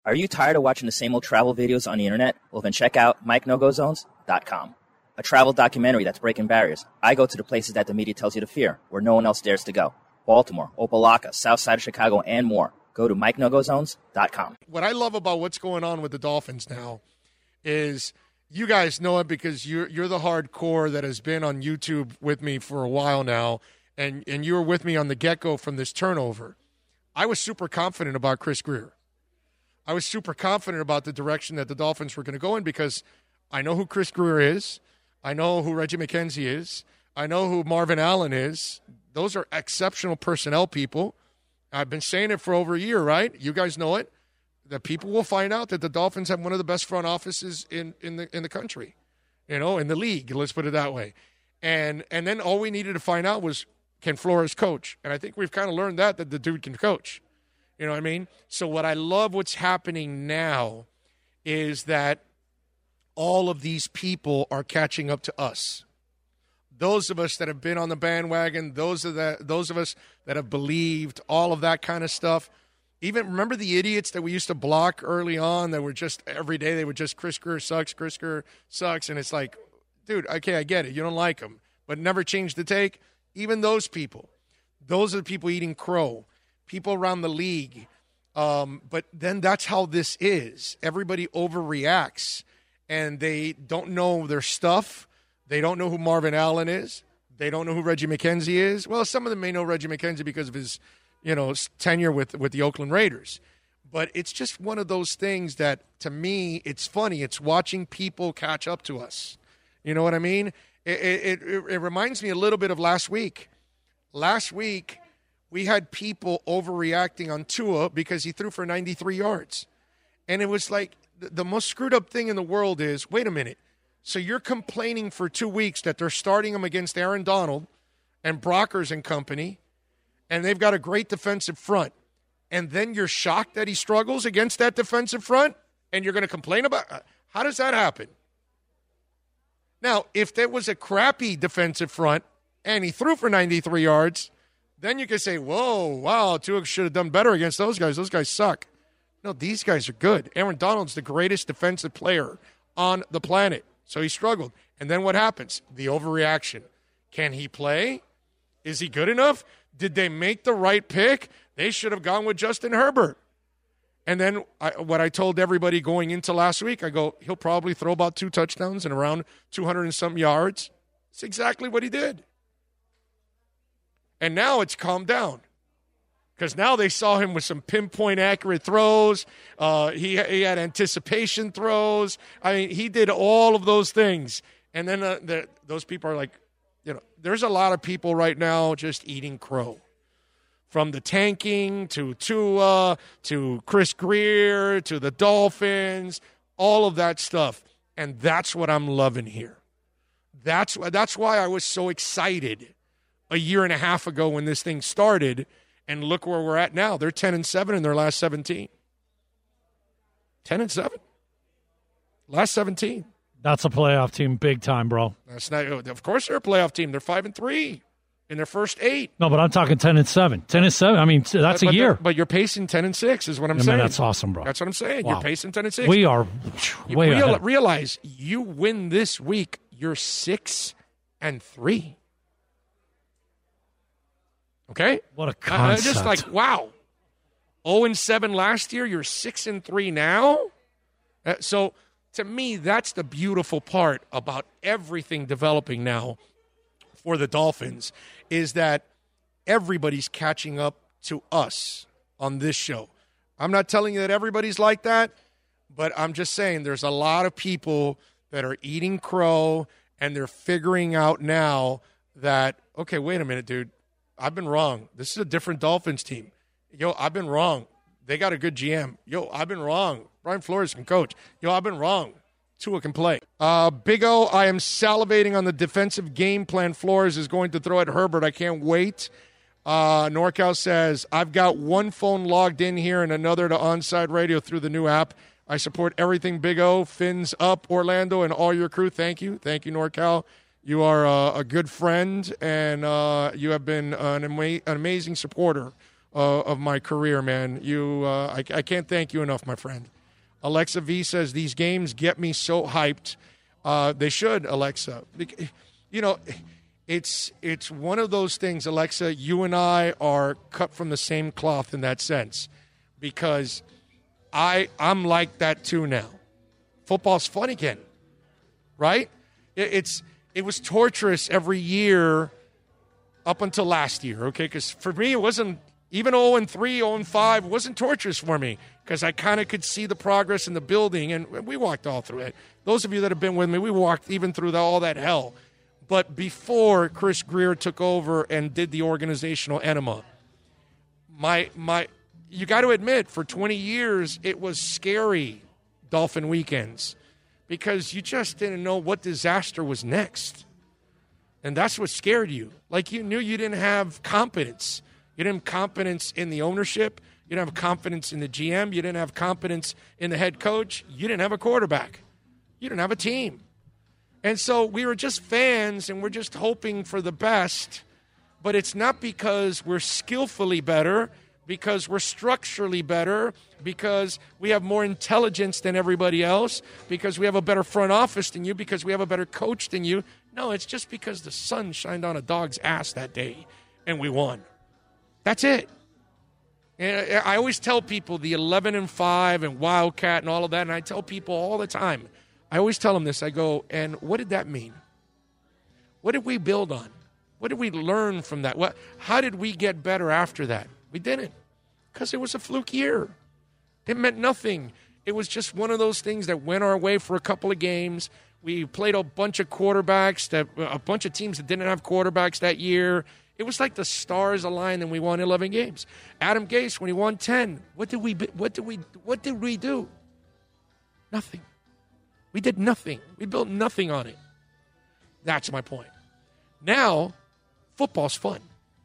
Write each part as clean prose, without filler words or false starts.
Are you tired of watching the same old travel videos on the internet? Well, then check out MikeNoGoZones.com, a travel documentary that's breaking barriers. I go to the places that the media tells you to fear, where no one else dares to go. Baltimore, Opelika, South Side of Chicago, and more. Go to MikeNoGoZones.com. What I love about what's going on with the Dolphins now is you guys know it because you're the hardcore that has been on YouTube with me for a while now, and you were with me on the get-go from this turnover. I was super confident about Chris Grier. I was super confident about the direction that the Dolphins were going to go in because I know who Chris Grier is. I know who Reggie McKenzie is. I know who Marvin Allen is. Those are exceptional personnel people. I've been saying it for over a year, right? You guys know it. That people will find out that the Dolphins have one of the best front offices in the country, in the league. Let's put it that way. And then all we needed to find out was, can Flores coach? And I think we've kind of learned that the dude can coach. You know what I mean? So what I love what's happening now is that all of these people are catching up to us. Those of us that have been on the bandwagon, those of us that have believed, all of that kind of stuff. Even remember the idiots that we used to block early on that were just every day they would just Chris Grier sucks. And it's like, dude, okay, I get it. You don't like him, but never change the take. Even those people, those are the people eating crow. People around the league. But then that's how this is. Everybody overreacts, and they don't know their stuff. They don't know who Marvin Allen is. They don't know who Reggie McKenzie is. Well, some of them may know Reggie McKenzie because of his, tenure with the Oakland Raiders. But it's just one of those things that, to me, it's funny. It's watching people catch up to us. You know what I mean? It reminds me a little bit of last week. Last week, we had people overreacting on Tua because he threw for 93 yards. And it was like the most screwed up thing in the world is, wait a minute. So you're complaining for 2 weeks that they're starting him against Aaron Donald and Brockers and company, and they've got a great defensive front. And then you're shocked that he struggles against that defensive front, and you're going to complain about it? How does that happen? Now, if there was a crappy defensive front and he threw for 93 yards, then you could say, whoa, wow, Tua should have done better against those guys. Those guys suck. No, these guys are good. Aaron Donald's the greatest defensive player on the planet. So he struggled. And then what happens? The overreaction. Can he play? Is he good enough? Did they make the right pick? They should have gone with Justin Herbert. And then what I told everybody going into last week, I go, he'll probably throw about 2 touchdowns and around 200 and some yards. It's exactly what he did. And now it's calmed down because now they saw him with some pinpoint accurate throws. He had anticipation throws. I mean, he did all of those things. And then those people are like, there's a lot of people right now just eating crow. From the tanking to Tua to Chris Grier to the Dolphins, all of that stuff. And that's what I'm loving here. That's why I was so excited a year and a half ago when this thing started, and look where we're at now. They're 10-7 in their last 17. 10-7. Last 17. That's a playoff team, big time, bro. That's not. Of course, they're a playoff team. They're 5-3 in their first 8. No, but I'm talking 10-7. 10-7. I mean, that's a year. But you're pacing 10-6, is what I'm Man, saying. that's awesome, bro. That's what I'm saying. Wow. You're pacing 10-6. We are way ahead. Realize you win this week, you're 6-3. Okay? What a concept. Just like, wow. 0-7 last year, you're 6-3 now? So, to me, that's the beautiful part about everything developing now for the Dolphins is that everybody's catching up to us on this show. I'm not telling you that everybody's like that, but I'm just saying there's a lot of people that are eating crow and they're figuring out now that, okay, wait a minute, dude. I've been wrong. This is a different Dolphins team. Yo, I've been wrong. They got a good GM. Yo, I've been wrong. Brian Flores can coach. Yo, I've been wrong. Tua can play. Big O, I am salivating on the defensive game plan Flores is going to throw at Herbert. I can't wait. NorCal says, I've got one phone logged in here and another to Onside Radio through the new app. I support everything Big O. Fins up, Orlando, and all your crew. Thank you. Thank you, NorCal. You are a good friend, and you have been an amazing supporter of my career, man. I can't thank you enough, my friend. Alexa V says, these games get me so hyped. They should, Alexa. You know, it's one of those things, Alexa, you and I are cut from the same cloth in that sense, because I'm like that too now. Football's fun again, right? It was torturous every year up until last year, okay? Because for me, it wasn't even 0-3, 0-5. It wasn't torturous for me because I kind of could see the progress in the building, and we walked all through it. Those of you that have been with me, we walked even through all that hell. But before Chris Grier took over and did the organizational enema, you got to admit, for 20 years, it was scary, Dolphin weekends, because you just didn't know what disaster was next. And that's what scared you. Like, you knew you didn't have confidence. You didn't have confidence in the ownership. You didn't have confidence in the GM. You didn't have confidence in the head coach. You didn't have a quarterback. You didn't have a team. And so we were just fans, and we're just hoping for the best. But it's not because we're skillfully better, because we're structurally better, because we have more intelligence than everybody else, because we have a better front office than you, because we have a better coach than you. No, it's just because the sun shined on a dog's ass that day, and we won. That's it. And I always tell people the 11-5 and Wildcat and all of that, and I tell people all the time, I always tell them this. I go, and what did that mean? What did we build on? What did we learn from that? How did we get better after that? We didn't, because it was a fluke year. It meant nothing. It was just one of those things that went our way for a couple of games. We played a bunch of quarterbacks, a bunch of teams that didn't have quarterbacks that year. It was like the stars aligned, and we won 11 games. Adam Gase, when he won 10, what did we do? Nothing. We did nothing. We built nothing on it. That's my point. Now, football's fun.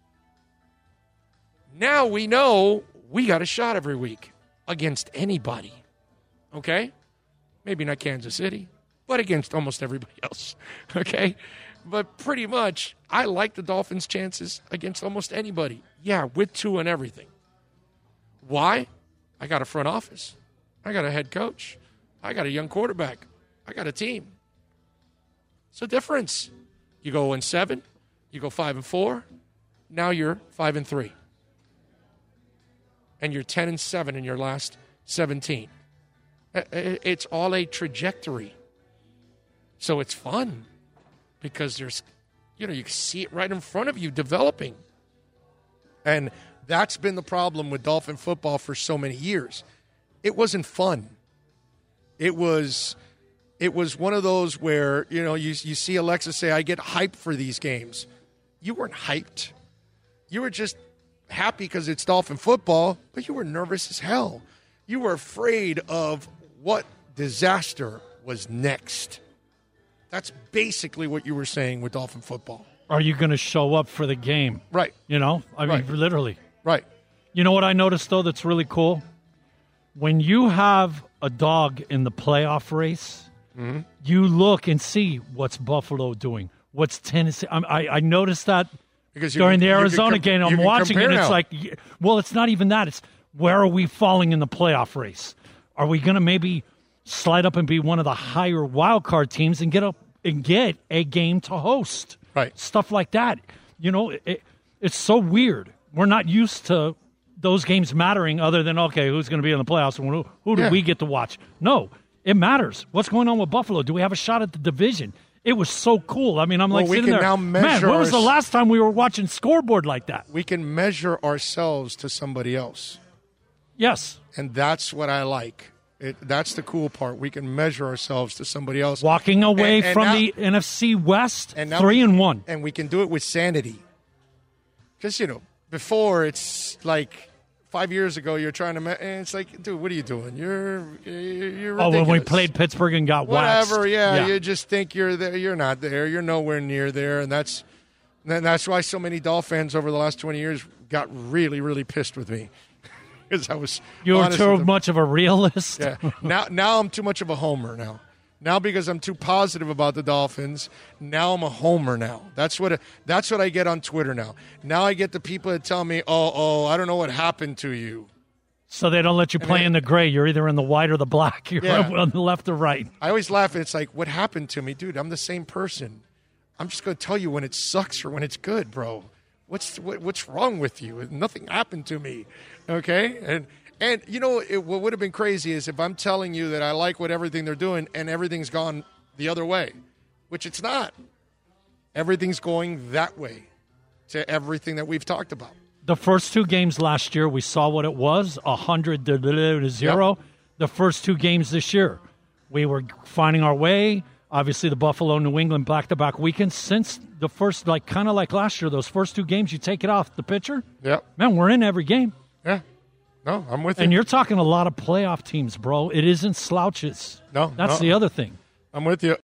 Now we know we got a shot every week against anybody. Okay? Maybe not Kansas City, but against almost everybody else. Okay? But pretty much, I like the Dolphins' chances against almost anybody. Yeah, with Tua and everything. Why? I got a front office. I got a head coach. I got a young quarterback. I got a team. It's a difference. You go 0-7. You go 5-4. Now you're 5-3. And you're 10-7 in your last 17. It's all a trajectory. So it's fun because there's, you can see it right in front of you developing. And that's been the problem with Dolphin football for so many years. It wasn't fun. It was one of those where, you see Alexa say, I get hyped for these games. You weren't hyped. You were just happy because it's Dolphin football, but you were nervous as hell. You were afraid of what disaster was next. That's basically what you were saying with Dolphin football. Are you going to show up for the game? Right. I mean, literally. Right. You know what I noticed, though, that's really cool? When you have a dog in the playoff race, you look and see what's Buffalo doing, what's Tennessee. I noticed that during the Arizona game. I'm watching it. It's like, well, it's not even that. It's where are we falling in the playoff race? Are we going to maybe slide up and be one of the higher wild card teams and get a game to host? Right. Stuff like that. It's so weird. We're not used to those games mattering other than, okay, who's going to be in the playoffs and who do we get to watch? No, it matters. What's going on with Buffalo? Do we have a shot at the division? It was so cool. I mean, I'm sitting there. Now man, when was the last time we were watching scoreboard like that? We can measure ourselves to somebody else. Yes. And that's what I like. That's the cool part. We can measure ourselves to somebody else. Walking away from the NFC West, 3-1. And we can do it with sanity. Because, before it's like 5 years ago, you're trying to, and it's like, dude, what are you doing? You're ridiculous. Oh, when we played Pittsburgh and got waxed. Whatever, yeah, you just think you're there. You're not there. You're nowhere near there. And that's why so many Dolphins over the last 20 years got really, really pissed with me. Because you were too much of a realist. Yeah. Now I'm too much of a homer now. Now because I'm too positive about the Dolphins, now I'm a homer now. That's what I get on Twitter now. Now I get the people that tell me, I don't know what happened to you. So they don't let you play in the gray. You're either in the white or the black. You're on the left or right. I always laugh, and it's like, what happened to me? Dude, I'm the same person. I'm just going to tell you when it sucks or when it's good, bro. What's wrong with you? Nothing happened to me, okay? And you know, what would have been crazy is if I'm telling you that I like everything they're doing and everything's gone the other way, which it's not. Everything's going that way to everything that we've talked about. The first 2 games last year, we saw what it was, 100 to 0. Yep. The first 2 games this year, we were finding our way. Obviously, the Buffalo, New England back-to-back weekends. Since the first, kind of like last year, those first 2 games, you take it off the pitcher. Yeah, man, we're in every game. Yeah, no, I'm with you. And you're talking a lot of playoff teams, bro. It isn't slouches. No, that's the other thing. I'm with you.